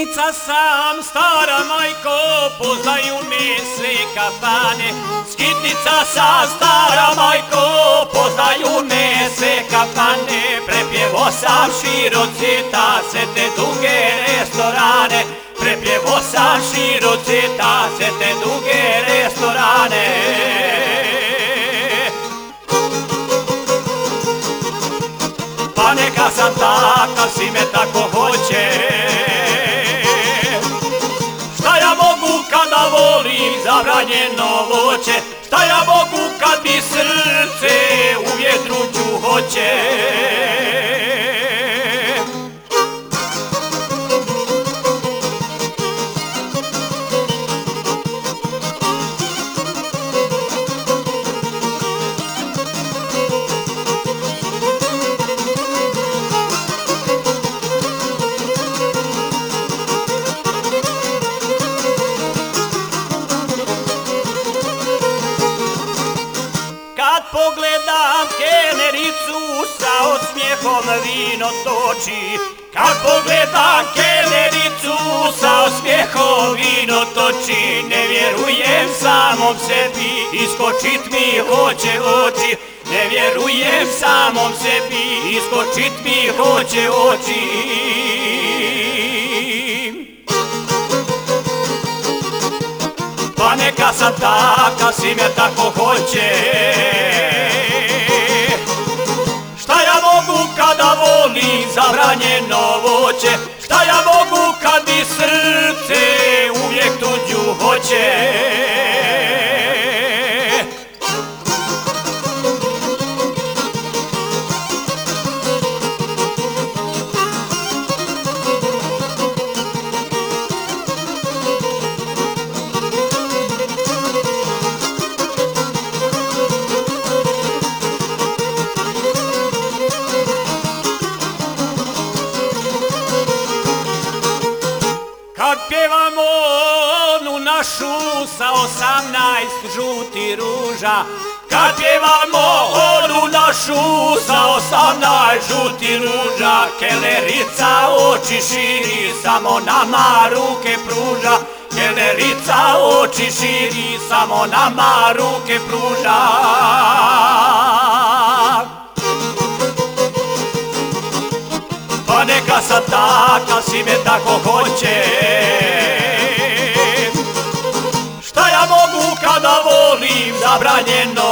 Skitnica sam, stara majko, poznaju me sve kafane. Skitnica sam, stara majko, poznaju me sve kafane. Prepjevo sam širocita, sve te duge restorane. Prepjevo sam širocita, sve te duge restorane. Pa neka sam takav, si me tako hoće. Šta ja mogu kada volim zabranjeno voće? Šta ja mogu kad mi srce u vjetruću hoće? Kad pogledam kelnericu sa osmijehom vino toči. Kad pogledam kelnericu sa osmijehom vino toči. Ne vjerujem samom sebi, iskočit mi hoće oči. Ne vjerujem samom sebi, iskočit mi hoće oči. Pa neka sam takav, si me tako hoće. Šta ja mogu kada volim zabranjeno voće? Šta ja mogu kad mi srce uvijek tuđu hoće? Kad pjevamo onu našu sa 18 žuti ruža. Kad pjevamo onu našu sa 18 žuti ruža. Kelnerica oči širi, samo nama ruke pruža. Kelnerica oči širi, samo nama ruke pruža. Pa neka sam takav, si me tako hoće. Šta ja mogu kada volim zabranjeno